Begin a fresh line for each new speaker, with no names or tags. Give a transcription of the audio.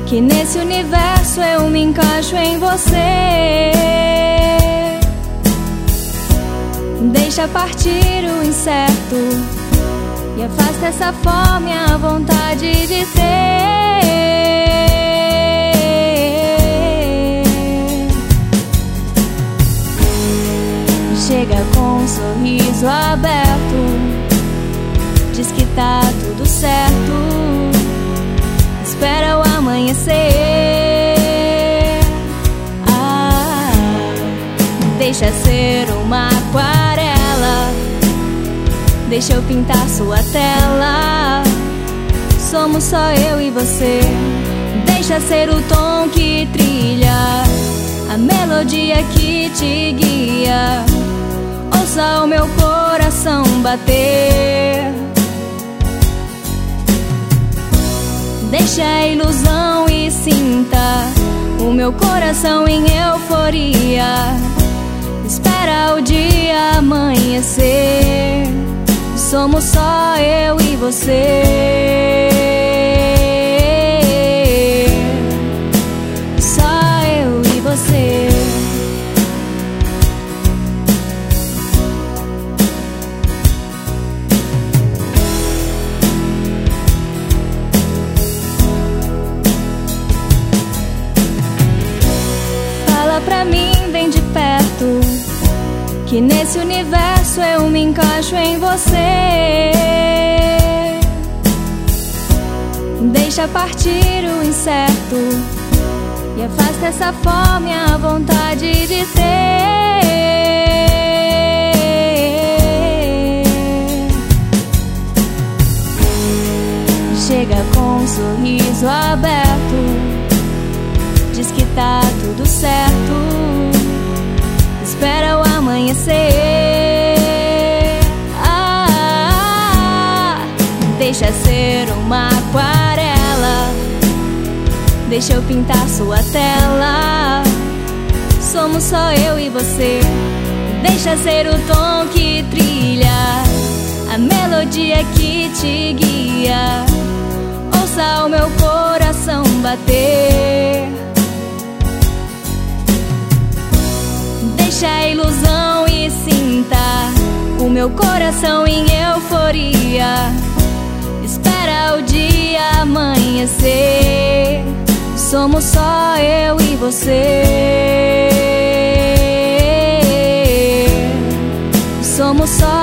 que nesse universo eu me encaixo em você. Deixa partir o incerto e afasta essa fome, a vontade de ter. Chega com um sorriso aberto, diz que tá tudo certo, espera o amanhecer. Deixa ser uma aquarela, deixa eu pintar sua tela. Somos só eu e você. Deixa ser o tom que trilha, a melodia que te guia. Ouça o meu coração bater. Deixa a ilusão e sinta o meu coração em euforia. Espera o dia amanhecer. Somos só eu e você. Só eu e você. Fala pra mim bem de perto, que nesse universo eu me encaixo em você. Deixa partir o incerto e afasta essa fome, a vontade de ter. Chega com um sorriso aberto, diz que tá tudo certo, espera o amanhecer. Deixa ser uma aquarela, deixa eu pintar sua tela. Somos só eu e você. Deixa ser o tom que trilha, a melodia que te guia. Ouça o meu coração bater. Deixa a ilusão e sinta o meu coração em euforia. Espera o dia amanhecer. Somos só eu e você. Somos só